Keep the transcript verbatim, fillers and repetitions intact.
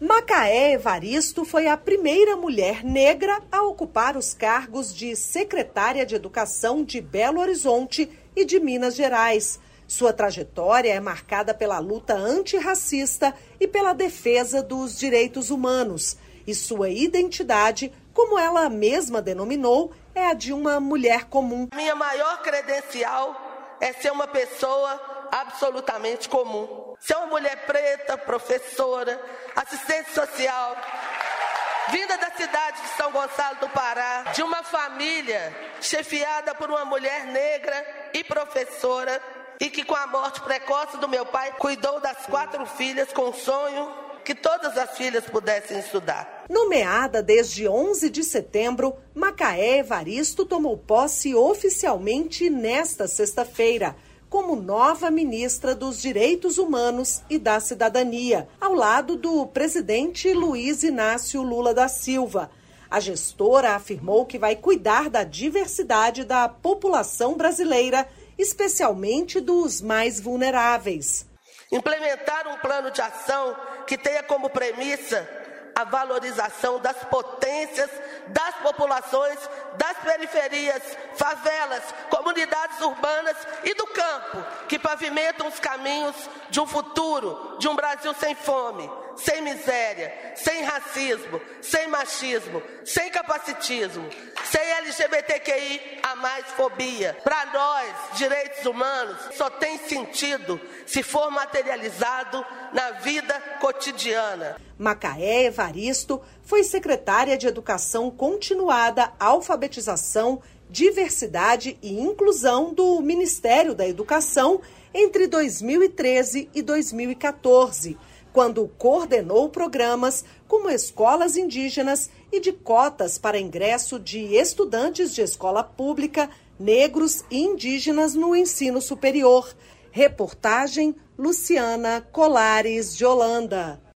Macaé Evaristo foi a primeira mulher negra a ocupar os cargos de secretária de Educação de Belo Horizonte e de Minas Gerais. Sua trajetória é marcada pela luta antirracista e pela defesa dos direitos humanos. E sua identidade, como ela mesma denominou, é a de uma mulher comum. Minha maior credencial é ser uma pessoa absolutamente comum. Ser uma mulher preta, professora, assistente social, vinda da cidade de São Gonçalo do Pará, de uma família chefiada por uma mulher negra e professora, e que com a morte precoce do meu pai, cuidou das quatro filhas com o sonho que todas as filhas pudessem estudar. Nomeada desde onze de setembro, Macaé Evaristo tomou posse oficialmente nesta sexta-feira, como nova ministra dos Direitos Humanos e da Cidadania, ao lado do presidente Luiz Inácio Lula da Silva. A gestora afirmou que vai cuidar da diversidade da população brasileira, especialmente dos mais vulneráveis. Implementar um plano de ação que tenha como premissa a valorização das potências das populações, das periferias, favelas, comunidades urbanas e do campo, que pavimentam os caminhos de um futuro, de um Brasil sem fome, sem miséria, sem racismo, sem machismo, sem capacitismo, sem L G B T Q I a mais fobia. Para nós, direitos humanos só tem sentido se for materializado na vida cotidiana. Macaé Evaristo foi secretária de Educação Continuada, Alfabetização, Diversidade e Inclusão do Ministério da Educação entre dois mil e treze e dois mil e quatorze, quando coordenou programas como escolas indígenas e de cotas para ingresso de estudantes de escola pública, negros e indígenas no ensino superior. Reportagem Luciana Colares de Holanda.